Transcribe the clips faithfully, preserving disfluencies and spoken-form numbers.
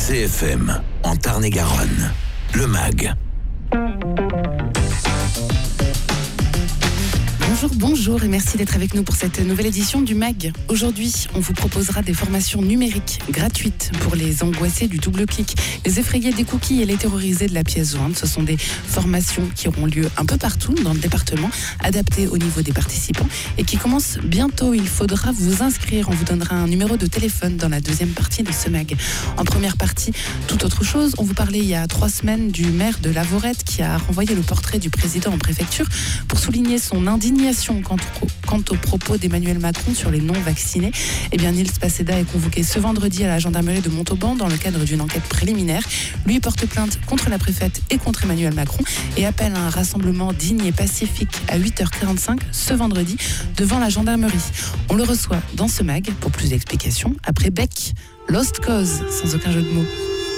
C F M, en Tarn-et-Garonne, le M A G. Bonjour, bonjour et merci d'être avec nous pour cette nouvelle édition du M A G. Aujourd'hui, on vous proposera des formations numériques gratuites pour les angoissés du double clic, les effrayés des cookies et les terrorisés de la pièce jointe. Ce sont des formations qui auront lieu un peu partout dans le département, adaptées au niveau des participants et qui commencent bientôt. Il faudra vous inscrire. On vous donnera un numéro de téléphone dans la deuxième partie de ce M A G. En première partie, toute autre chose. On vous parlait il y a trois semaines du maire de Lavorette qui a renvoyé le portrait du président en préfecture pour souligner son indignation Quant au, quant aux propos d'Emmanuel Macron sur les non-vaccinés. Eh bien, Nils Paseda est convoqué ce vendredi à la gendarmerie de Montauban dans le cadre d'une enquête préliminaire. Lui porte plainte contre la préfète et contre Emmanuel Macron et appelle à un rassemblement digne et pacifique à huit heures quarante-cinq ce vendredi devant la gendarmerie. On le reçoit dans ce M A G pour plus d'explications après Beck, Lost Cause, sans aucun jeu de mots.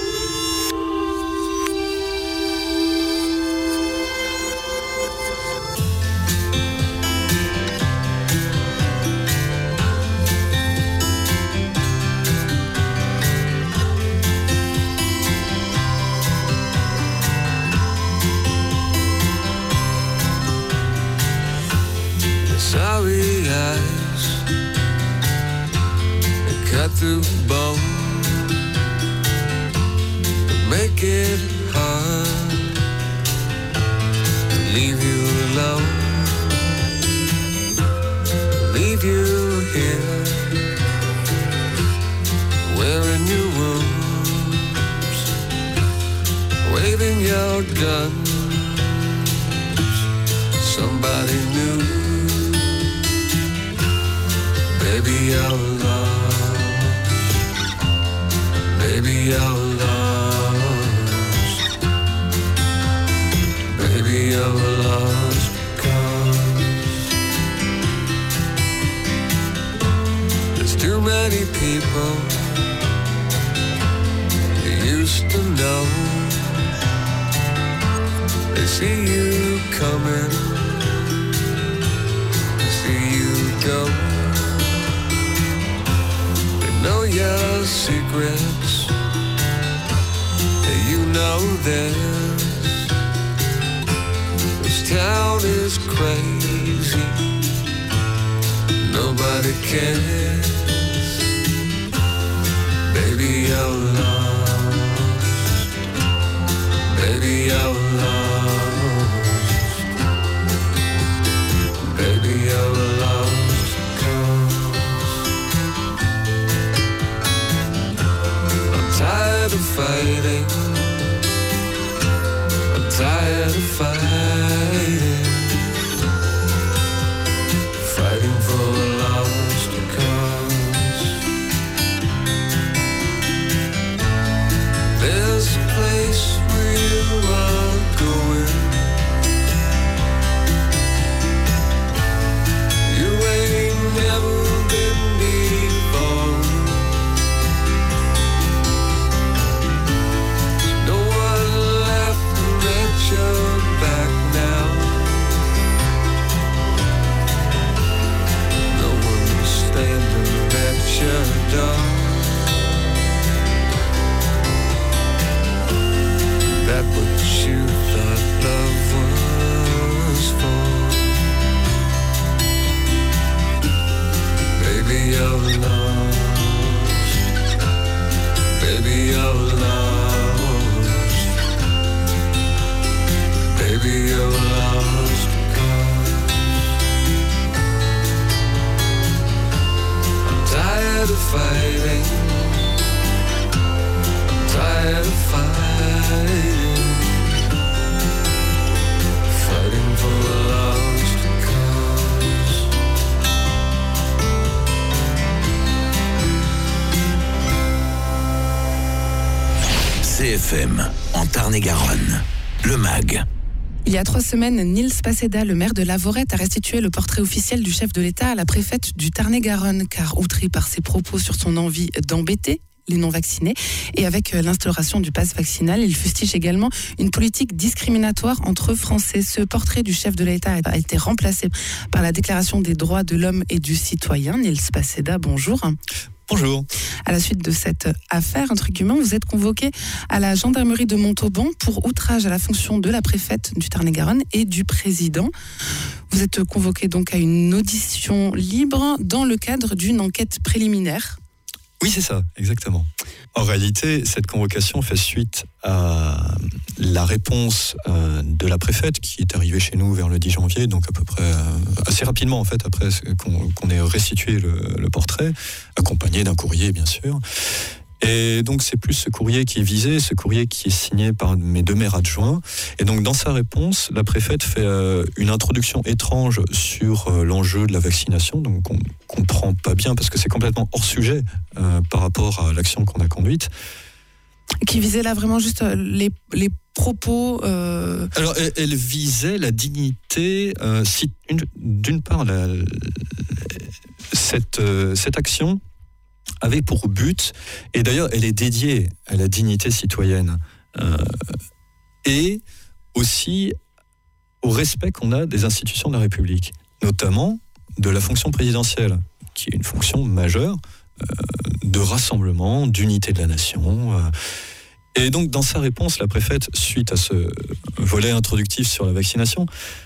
Sorry eyes that cut through the bone, that make it hard to leave you alone, leave you here, wearing your wounds, waving your guns. Somebody new. Baby, you're lost. Baby, you're lost. Baby, you're lost because there's too many people you used to know. They see you coming, they see you go. Know your secrets, you know this. This town is crazy, nobody cares. Baby, you're lost. Baby, you're lost. Baby, you're lost. Tired of fighting, I'm tired of fighting, fighting for a lost cause. There's a place where you are going, you ain't never been before. You're back now. No one's standing at your door. That what you thought love was for. Baby, you're lost. Baby, you're lost. Baby, you're lost because I'm tired of fighting. I'm tired of fighting, fighting for a lost cause. C F M, en Tarn-et-Garonne, le M A G. Il y a trois semaines, Nils Paseda, le maire de Lavorette, a restitué le portrait officiel du chef de l'État à la préfète du Tarn-et-Garonne, car outré par ses propos sur son envie d'embêter les non-vaccinés. Et avec l'instauration du pass vaccinal, il fustige également une politique discriminatoire entre Français. Ce portrait du chef de l'État a été remplacé par la Déclaration des droits de l'homme et du citoyen. Nils Paseda, bonjour. Bonjour. À la suite de cette affaire, entre guillemets, vous êtes convoqué à la gendarmerie de Montauban pour outrage à la fonction de la préfète du Tarn-et-Garonne et du président. Vous êtes convoqué donc à une audition libre dans le cadre d'une enquête préliminaire. Oui, c'est ça, exactement. En réalité, cette convocation fait suite à la réponse euh, de la préfète qui est arrivée chez nous vers le dix janvier, donc à peu près euh, assez rapidement en fait, après qu'on, qu'on ait restitué le, le portrait, accompagné d'un courrier bien sûr. Et donc c'est plus ce courrier qui est visé, ce courrier qui est signé par mes deux maires adjoints. Et donc dans sa réponse, la préfète fait euh, une introduction étrange sur euh, l'enjeu de la vaccination, donc on ne comprend pas bien parce que c'est complètement hors sujet euh, par rapport à l'action qu'on a conduite. Qui visait là vraiment juste les, les propos... Euh... Alors elle, elle visait la dignité, euh, si, une, d'une part la, la, cette, euh, cette action avait pour but, et d'ailleurs elle est dédiée à la dignité citoyenne, euh, et aussi au respect qu'on a des institutions de la République, notamment de la fonction présidentielle, qui est une fonction majeure euh, de rassemblement, d'unité de la nation. Euh, et donc dans sa réponse, la préfète, suite à ce volet introductif sur la vaccination,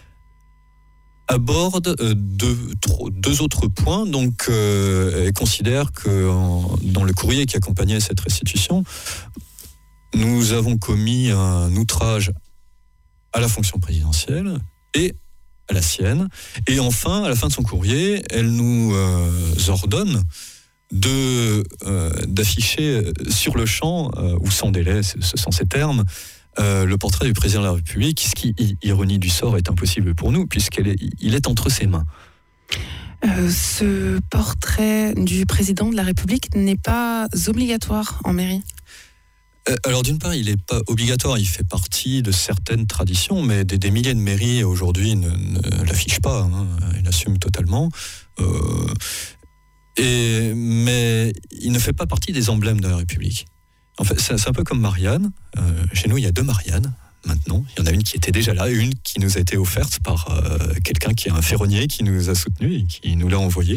aborde euh, deux, trois, deux autres points. Donc, euh, elle considère que en, dans le courrier qui accompagnait cette restitution, nous avons commis un outrage à la fonction présidentielle et à la sienne. Et enfin, à la fin de son courrier, elle nous euh, ordonne de, euh, d'afficher sur le champ, euh, ou sans délai, ce sont ces termes, Euh, le portrait du président de la République, ce qui, ironie du sort, est impossible pour nous, puisqu'il est, il est entre ses mains. Euh, ce portrait du président de la République n'est pas obligatoire en mairie ? euh, Alors d'une part, il n'est pas obligatoire, il fait partie de certaines traditions, mais des, des milliers de mairies aujourd'hui ne, ne l'affichent pas, hein, ils l'assument totalement. Euh, et, mais il ne fait pas partie des emblèmes de la République. En fait, c'est un peu comme Marianne. Euh, chez nous, il y a deux Marianne, maintenant. Il y en a une qui était déjà là et une qui nous a été offerte par euh, quelqu'un qui est un ferronnier qui nous a soutenus et qui nous l'a envoyé.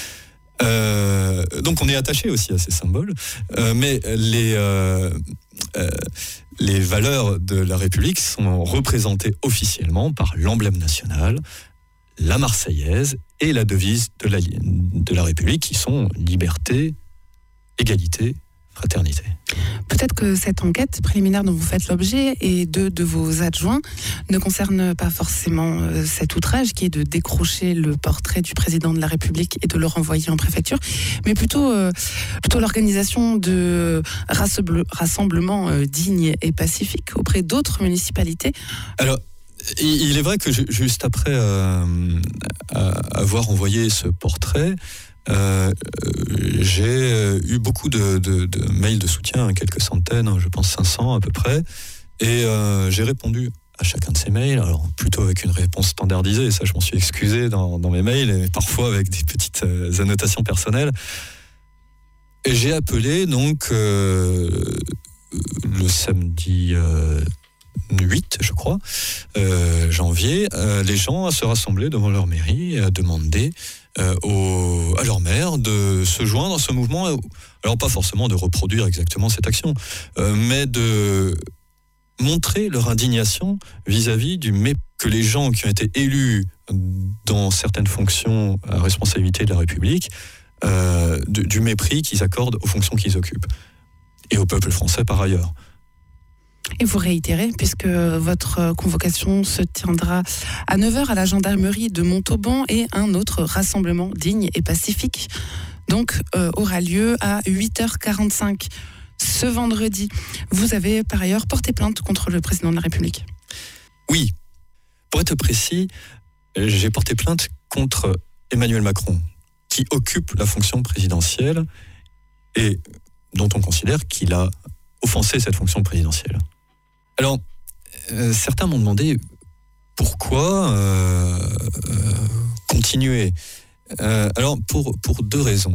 Euh, donc, on est attaché aussi à ces symboles. Euh, mais les, euh, euh, les valeurs de la République sont représentées officiellement par l'emblème national, la Marseillaise et la devise de la, de la République qui sont liberté, égalité, fraternité. Peut-être que cette enquête préliminaire dont vous faites l'objet et deux de vos adjoints ne concerne pas forcément euh, cet outrage qui est de décrocher le portrait du président de la République et de le renvoyer en préfecture, mais plutôt, euh, plutôt l'organisation de rassemble, rassemblements euh, dignes et pacifiques auprès d'autres municipalités. Alors, il est vrai que juste après euh, avoir envoyé ce portrait, Euh, j'ai eu beaucoup de, de, de mails de soutien, quelques centaines, je pense cinq cents à peu près, et euh, j'ai répondu à chacun de ces mails, alors plutôt avec une réponse standardisée, et ça je m'en suis excusé dans, dans mes mails, et parfois avec des petites euh, annotations personnelles. Et j'ai appelé donc euh, le samedi euh, huit, je crois, euh, janvier, euh, les gens à se rassembler devant leur mairie et à demander Euh, au, à leur maire de se joindre à ce mouvement, alors pas forcément de reproduire exactement cette action, euh, mais de montrer leur indignation vis-à-vis du mépris que les gens qui ont été élus dans certaines fonctions à responsabilité de la République, euh, du, du mépris qu'ils accordent aux fonctions qu'ils occupent, et au peuple français par ailleurs. Et vous réitérez, puisque votre convocation se tiendra à neuf heures à la gendarmerie de Montauban et un autre rassemblement digne et pacifique donc euh, aura lieu à huit heures quarante-cinq ce vendredi. Vous avez par ailleurs porté plainte contre le président de la République. Oui, pour être précis, j'ai porté plainte contre Emmanuel Macron, qui occupe la fonction présidentielle et dont on considère qu'il a offensé cette fonction présidentielle. Alors, euh, certains m'ont demandé pourquoi euh, euh, continuer. Euh, alors, pour, pour deux raisons.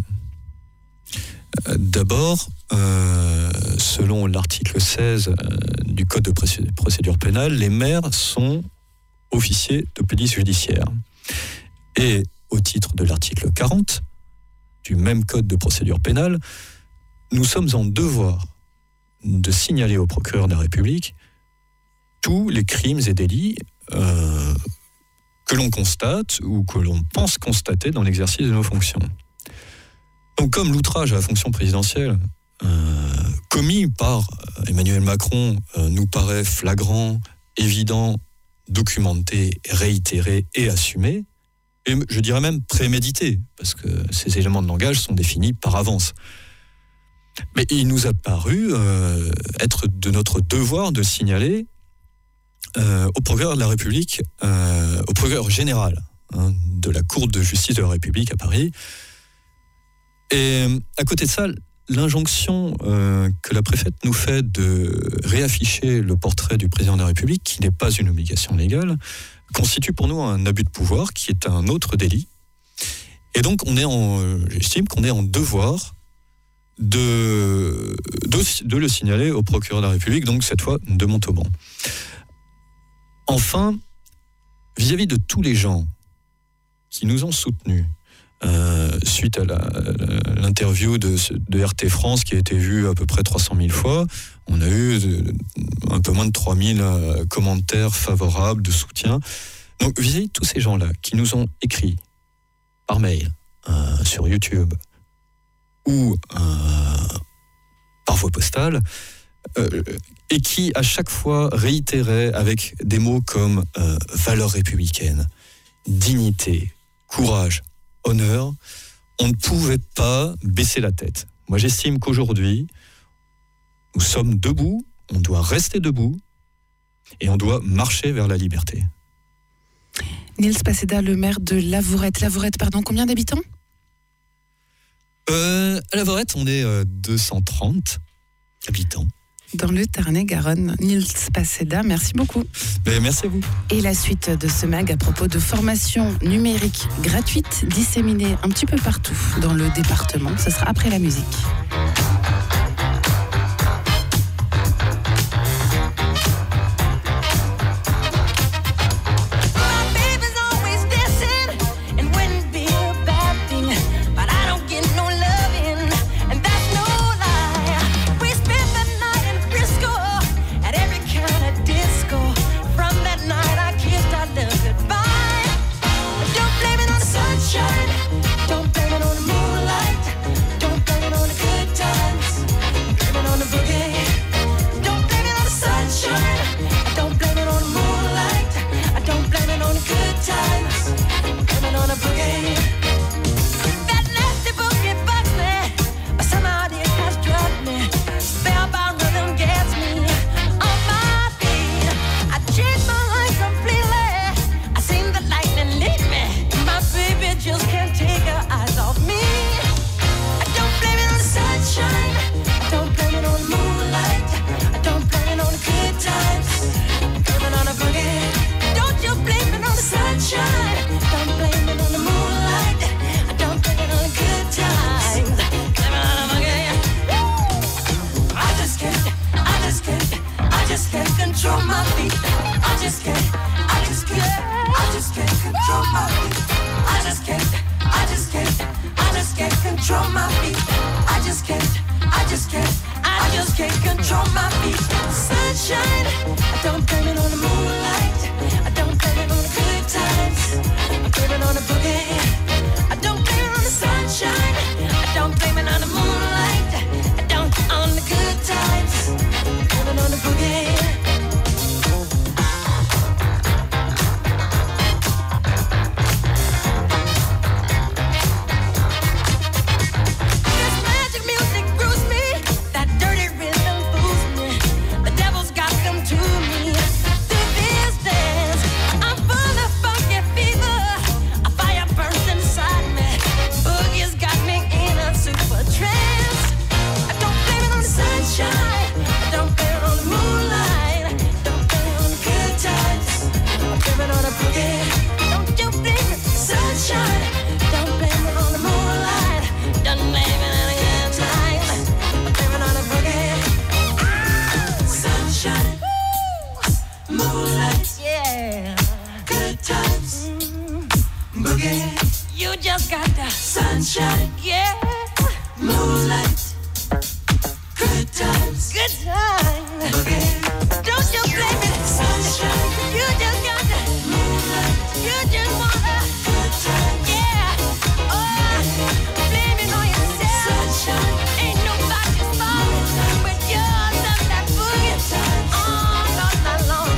Euh, d'abord, euh, selon l'article seize euh, du Code de procédure pénale, les maires sont officiers de police judiciaire. Et au titre de l'article quarante, du même code de procédure pénale, nous sommes en devoir de signaler au procureur de la République tous les crimes et délits euh, que l'on constate ou que l'on pense constater dans l'exercice de nos fonctions. Donc comme l'outrage à la fonction présidentielle euh, commis par Emmanuel Macron euh, nous paraît flagrant, évident, documenté, réitéré et assumé, et je dirais même prémédité, parce que ces éléments de langage sont définis par avance. Mais il nous a paru euh, être de notre devoir de signaler euh, au procureur de la République, euh, au procureur général hein, de la Cour de justice de la République à Paris. Et à côté de ça, l'injonction euh, que la préfète nous fait de réafficher le portrait du président de la République, qui n'est pas une obligation légale, constitue pour nous un abus de pouvoir qui est un autre délit. Et donc, on est en, j'estime qu'on est en devoir de, de, de le signaler au procureur de la République, donc cette fois de Montauban. Enfin, vis-à-vis de tous les gens qui nous ont soutenus, Euh, suite à la, la, l'interview de, de R T France qui a été vue à peu près trois cent mille fois, on a eu de, un peu moins de trois mille euh, commentaires favorables, de soutien. Donc vis-à-vis de tous ces gens-là qui nous ont écrit par mail, euh, sur YouTube ou euh, par voie postale, euh, et qui à chaque fois réitéraient avec des mots comme euh, valeurs républicaines, dignité, courage, honneur, on ne pouvait pas baisser la tête. Moi, j'estime qu'aujourd'hui, nous sommes debout, on doit rester debout et on doit marcher vers la liberté. Nils Paseda, le maire de Lavourette. Lavourette, pardon, combien d'habitants ? euh, À Lavourette, on est euh, deux cent trente habitants. Dans le Tarn-et-Garonne. Nils Paseda, merci beaucoup. Mais merci à vous. Et la suite de ce mag à propos de formation numérique gratuite disséminée un petit peu partout dans le département. Ce sera après la musique. You just got the sunshine, yeah. good time. Don't you blame it. You just got to, you just wanna, yeah. Oh, blame it on yourself. Ain't nobody's fault but yours and that boogie. Oh, not that long.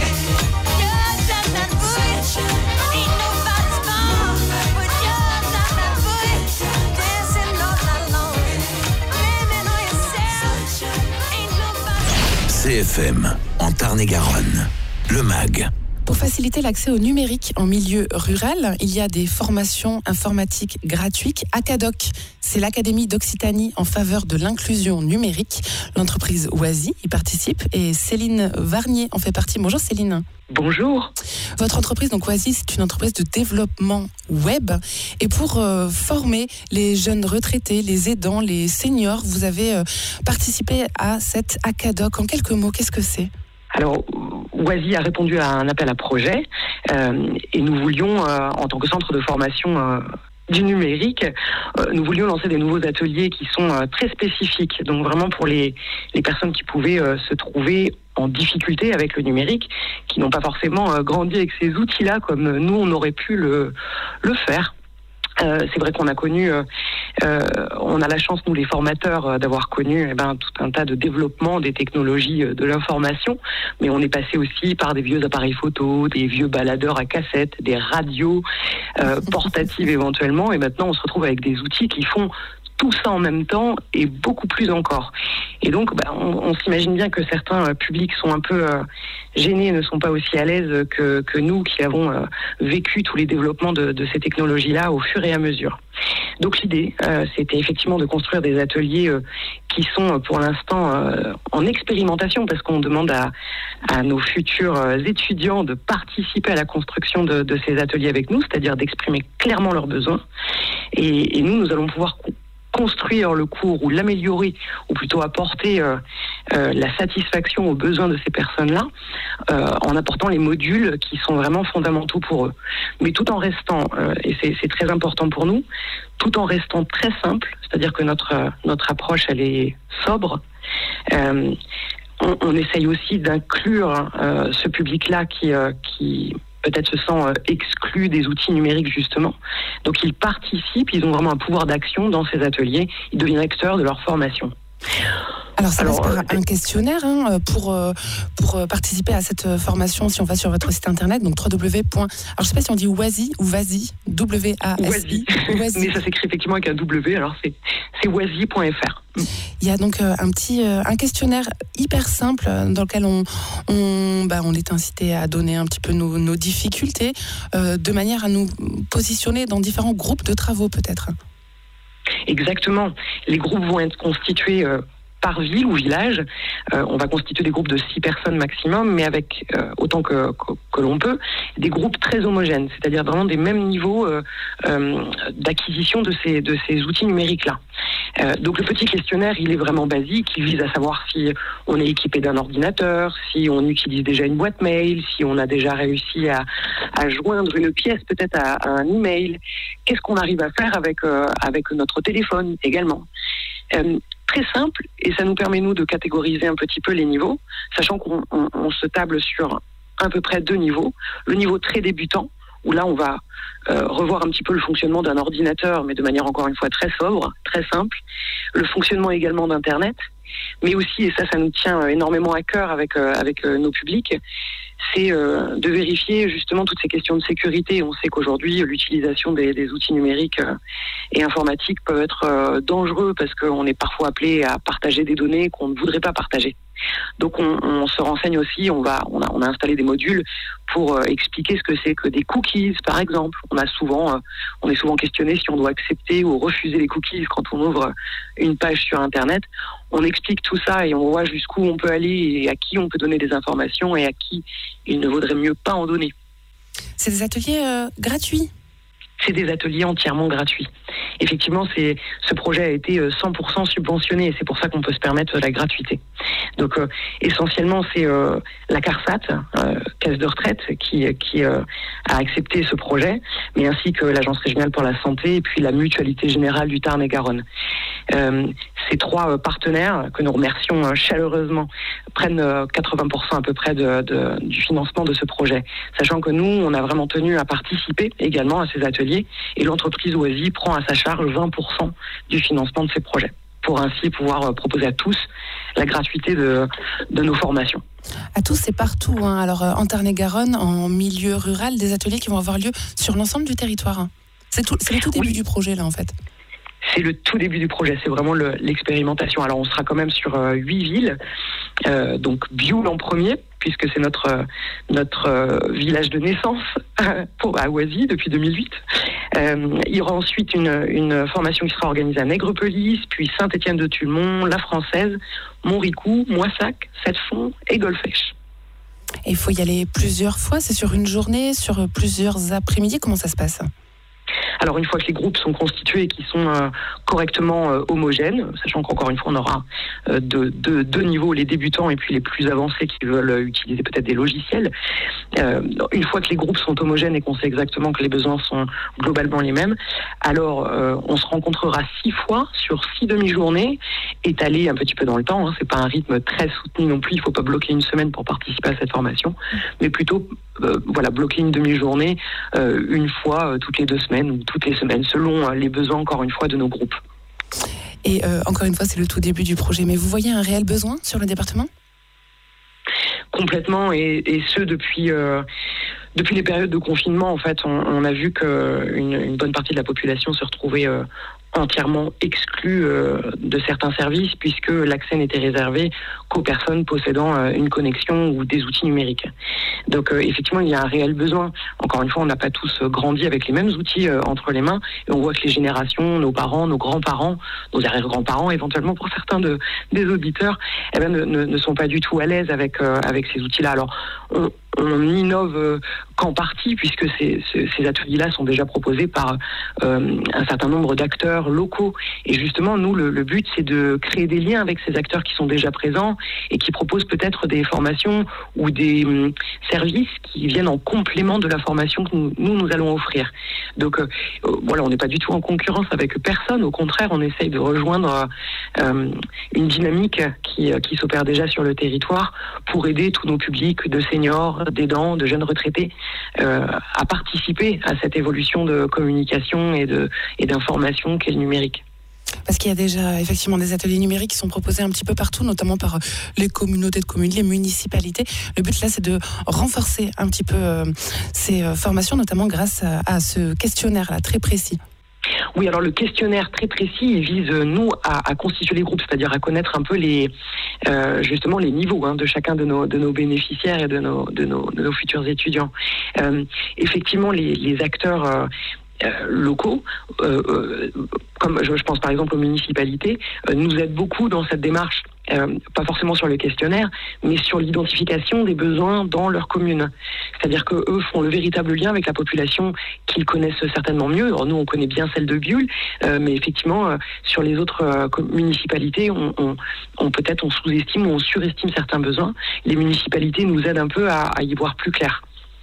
Yours and that boogie. Ain't nobody's fault but yours and that boogie. Dancing all night long. Blame it on yourself. Ain't nobody. C F M, en Tarn-et-Garonne, le M A G. Pour faciliter l'accès au numérique en milieu rural, il y a des formations informatiques gratuites. Acadoc, c'est l'Académie d'Occitanie en faveur de l'inclusion numérique. L'entreprise Oisy y participe et Céline Varnier en fait partie. Bonjour Céline. Bonjour. Votre entreprise, donc Oisy, c'est une entreprise de développement web. Et pour euh, former les jeunes retraités, les aidants, les seniors, vous avez euh, participé à cette Acadoc. En quelques mots, qu'est-ce que c'est ? Alors, Oisy a répondu à un appel à projet euh, et nous voulions, euh, en tant que centre de formation euh, du numérique, euh, nous voulions lancer des nouveaux ateliers qui sont euh, très spécifiques, donc vraiment pour les, les personnes qui pouvaient euh, se trouver en difficulté avec le numérique, qui n'ont pas forcément euh, grandi avec ces outils-là comme nous, on aurait pu le, le faire. Euh, c'est vrai qu'on a connu, euh, euh, on a la chance, nous les formateurs, euh, d'avoir connu eh ben, tout un tas de développement des technologies euh, de l'information, mais on est passé aussi par des vieux appareils photo, des vieux baladeurs à cassette, des radios euh, portatives éventuellement, et maintenant on se retrouve avec des outils qui font tout ça en même temps et beaucoup plus encore. Et donc, bah, on, on s'imagine bien que certains euh, publics sont un peu euh, gênés, ne sont pas aussi à l'aise que, que nous qui avons euh, vécu tous les développements de, de ces technologies-là au fur et à mesure. Donc l'idée, euh, c'était effectivement de construire des ateliers euh, qui sont pour l'instant euh, en expérimentation, parce qu'on demande à, à nos futurs euh, étudiants de participer à la construction de, de ces ateliers avec nous, c'est-à-dire d'exprimer clairement leurs besoins. Et, et nous, nous allons pouvoir construire le cours ou l'améliorer, ou plutôt apporter euh, euh, la satisfaction aux besoins de ces personnes-là, euh, en apportant les modules qui sont vraiment fondamentaux pour eux. Mais tout en restant, euh, et c'est, c'est très important pour nous, tout en restant très simple, c'est-à-dire que notre, euh, notre approche, elle est sobre. Euh, on, on essaye aussi d'inclure euh, ce public-là qui... Euh, qui peut-être se sent euh, exclu des outils numériques, justement. Donc ils participent, ils ont vraiment un pouvoir d'action dans ces ateliers, ils deviennent acteurs de leur formation. Alors ça Alors, passe par euh, un questionnaire hein, pour, euh, pour participer à cette formation, si on va sur votre site internet, donc w w w. Alors je ne sais pas si on dit Oisy ou Vazi, W A S I. Mais ça s'écrit effectivement avec un W, alors c'est, c'est oisy point f r. Il y a donc euh, un petit euh, un questionnaire hyper simple euh, dans lequel on, on, bah, on est incité à donner un petit peu nos, nos difficultés, euh, de manière à nous positionner dans différents groupes de travaux peut-être. Exactement. Les groupes vont être constitués euh, par ville ou village. Euh, on va constituer des groupes de six personnes maximum, mais avec euh, autant que, que, que l'on peut, des groupes très homogènes, c'est-à-dire vraiment des mêmes niveaux euh, euh, d'acquisition de ces, de ces outils numériques-là. Euh, donc le petit questionnaire, il est vraiment basique, il vise à savoir si on est équipé d'un ordinateur, si on utilise déjà une boîte mail, si on a déjà réussi à, à joindre une pièce peut-être à, à un email, qu'est-ce qu'on arrive à faire avec, euh, avec notre téléphone également. Euh, très simple, et ça nous permet nous de catégoriser un petit peu les niveaux, sachant qu'on on, on se table sur à peu près deux niveaux. Le niveau très débutant, où là on va euh, revoir un petit peu le fonctionnement d'un ordinateur, mais de manière encore une fois très sobre, très simple. Le fonctionnement également d'Internet, mais aussi, et ça, ça nous tient énormément à cœur avec, euh, avec euh, nos publics, c'est euh, de vérifier justement toutes ces questions de sécurité. On sait qu'aujourd'hui, l'utilisation des, des outils numériques euh, et informatiques peut être euh, dangereux parce qu'on est parfois appelé à partager des données qu'on ne voudrait pas partager. Donc on, on se renseigne aussi, on, va, on, a, on a installé des modules pour euh, expliquer ce que c'est que des cookies, par exemple. On, a souvent, euh, on est souvent questionné si on doit accepter ou refuser les cookies quand on ouvre une page sur Internet. On explique tout ça et on voit jusqu'où on peut aller et à qui on peut donner des informations et à qui il ne vaudrait mieux pas en donner. C'est des ateliers euh, gratuits ? c'est des ateliers entièrement gratuits. Effectivement, c'est, ce projet a été cent pour cent subventionné et c'est pour ça qu'on peut se permettre la gratuité. Donc, euh, essentiellement, c'est euh, la CARSAT, euh, Caisse de retraite, qui, qui euh, a accepté ce projet, mais ainsi que l'Agence régionale pour la santé et puis la Mutualité générale du Tarn-et-Garonne. Euh, ces trois euh, partenaires, que nous remercions euh, chaleureusement, prennent euh, quatre-vingts pour cent à peu près de, de, du financement de ce projet. Sachant que nous, on a vraiment tenu à participer également à ces ateliers et l'entreprise Oisy prend à sa charge vingt pour cent du financement de ces projets, pour ainsi pouvoir proposer à tous la gratuité de, de nos formations. À tous, c'est partout. Hein. Alors, euh, en Tarn-et-Garonne, en milieu rural, des ateliers qui vont avoir lieu sur l'ensemble du territoire. Hein. C'est, tout, c'est le tout début oui. du projet, là, en fait. C'est le tout début du projet, c'est vraiment le, l'expérimentation. Alors, on sera quand même sur euh, huit villes. Euh, donc, Bioul en premier, puisque c'est notre, euh, notre euh, village de naissance pour, à Oisy depuis deux mille huit. Euh, il y aura ensuite une, une formation qui sera organisée à Nègrepelisse, puis Saint-Étienne-de-Tulmont, La Française, Montricou, Moissac, Sept-Fonds et Golfech. Et il faut y aller plusieurs fois, c'est sur une journée, sur plusieurs après-midi, comment ça se passe ? Alors, une fois que les groupes sont constitués et qu'ils sont euh, correctement euh, homogènes, sachant qu'encore une fois, on aura euh, deux, deux, deux niveaux, les débutants et puis les plus avancés qui veulent utiliser peut-être des logiciels. Euh, une fois que les groupes sont homogènes et qu'on sait exactement que les besoins sont globalement les mêmes, alors euh, on se rencontrera six fois sur six demi-journées, étalées un petit peu dans le temps. Hein, c'est pas un rythme très soutenu non plus. Il faut pas bloquer une semaine pour participer à cette formation, mais plutôt euh, voilà bloquer une demi-journée euh, une fois euh, toutes les deux semaines ou toutes les semaines, selon les besoins, encore une fois, de nos groupes. Et euh, encore une fois, c'est le tout début du projet, mais vous voyez un réel besoin sur le département ? Complètement, et, et ce, depuis... Euh, Depuis les périodes de confinement, en fait, on, on a vu qu'une une bonne partie de la population se retrouvait euh, entièrement exclue euh, de certains services, puisque l'accès n'était réservé qu'aux personnes possédant euh, une connexion ou des outils numériques. Donc, euh, effectivement, il y a un réel besoin. Encore une fois, on n'a pas tous grandi avec les mêmes outils euh, entre les mains, et on voit que les générations, nos parents, nos grands-parents, nos arrière-grands-parents, éventuellement pour certains de, des auditeurs, eh ben, ne, ne, ne sont pas du tout à l'aise avec, euh, avec ces outils-là. Alors, on, on innove euh, qu'en partie, puisque ces, ces, ces ateliers-là sont déjà proposés par euh, un certain nombre d'acteurs locaux. Et justement, nous, le, le but, c'est de créer des liens avec ces acteurs qui sont déjà présents et qui proposent peut-être des formations ou des euh, services qui viennent en complément de la formation que nous, nous, nous allons offrir. Donc, euh, voilà, on n'est pas du tout en concurrence avec personne. Au contraire, on essaye de rejoindre euh, une dynamique qui, qui s'opère déjà sur le territoire pour aider tous nos publics de seniors, d'aidants, de jeunes retraités euh, à participer à cette évolution de communication et, de, et d'information qu'est le numérique. Parce qu'il y a déjà effectivement des ateliers numériques qui sont proposés un petit peu partout, notamment par les communautés de communes, les municipalités. Le but là, c'est de renforcer un petit peu euh, ces formations, notamment grâce à, à ce questionnaire-là très précis. Oui, alors le questionnaire très précis, il vise, nous, à, à constituer les groupes, c'est-à-dire à connaître un peu les, euh, justement les niveaux hein, de chacun de nos, de nos bénéficiaires et de nos, de nos, de nos futurs étudiants. Euh, effectivement, les, les acteurs... Euh, Euh, locaux, euh, euh, comme je, je pense par exemple aux municipalités, euh, nous aident beaucoup dans cette démarche, euh, pas forcément sur le questionnaire, mais sur l'identification des besoins dans leur commune. C'est-à-dire qu'eux font le véritable lien avec la population qu'ils connaissent certainement mieux. Alors nous, on connaît bien celle de Bioul, euh, mais effectivement, euh, sur les autres euh, municipalités, on, on, on peut-être on sous-estime ou on surestime certains besoins. Les municipalités nous aident un peu à, à y voir plus clair.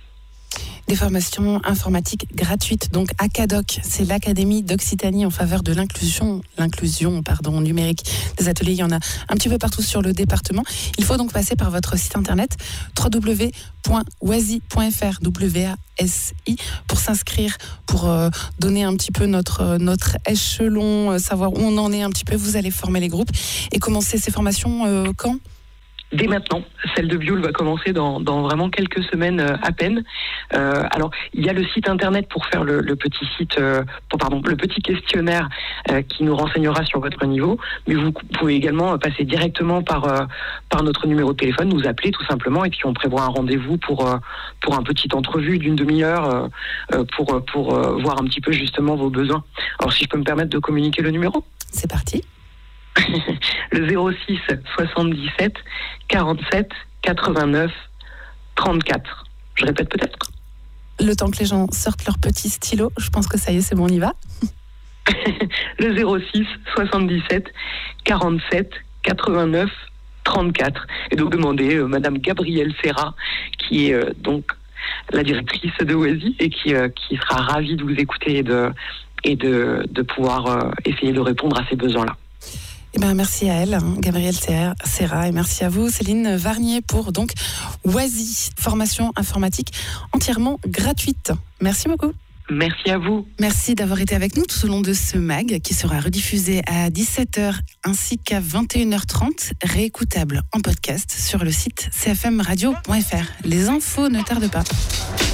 Des formations informatiques gratuites, donc ACADOC, c'est l'Académie d'Occitanie en faveur de l'inclusion, l'inclusion pardon, numérique des ateliers. Il y en a un petit peu partout sur le département. Il faut donc passer par votre site internet w w w point oisy point f r, W A S I, pour s'inscrire, pour euh, donner un petit peu notre, notre échelon, euh, savoir où on en est un petit peu. Vous allez former les groupes et commencer ces formations euh, quand ? Dès maintenant, celle de Bioul va commencer dans, dans vraiment quelques semaines euh, à peine. Euh, alors, il y a le site internet pour faire le, le petit site, euh, pardon, le petit questionnaire euh, qui nous renseignera sur votre niveau. Mais vous pouvez également passer directement par euh, par notre numéro de téléphone, nous appeler tout simplement, et puis on prévoit un rendez-vous pour euh, pour un petit entrevue d'une demi-heure euh, pour pour euh, voir un petit peu justement vos besoins. Alors, si je peux me permettre de communiquer le numéro. C'est parti. Le zéro six soixante-dix-sept quarante-sept quatre-vingt-neuf trente-quatre. Je répète peut-être. Le temps que les gens sortent leur petit stylo, je pense que ça y est, c'est bon, on y va. Le zéro six soixante-dix-sept quarante-sept quatre-vingt-neuf trente-quatre. Et donc demander euh, Madame Gabrielle Serra, qui est euh, donc la directrice de Oasi et qui, euh, qui sera ravie de vous écouter et de, et de, de pouvoir euh, essayer de répondre à ces besoins-là. Eh ben, merci à elle, hein, Gabrielle Serra, et merci à vous, Céline Varnier, pour donc Oasi, formation informatique entièrement gratuite. Merci beaucoup. Merci à vous. Merci d'avoir été avec nous tout au long de ce mag qui sera rediffusé à dix-sept heures ainsi qu'à vingt et une heures trente, réécoutable en podcast sur le site c f m radio point f r. Les infos ne tardent pas.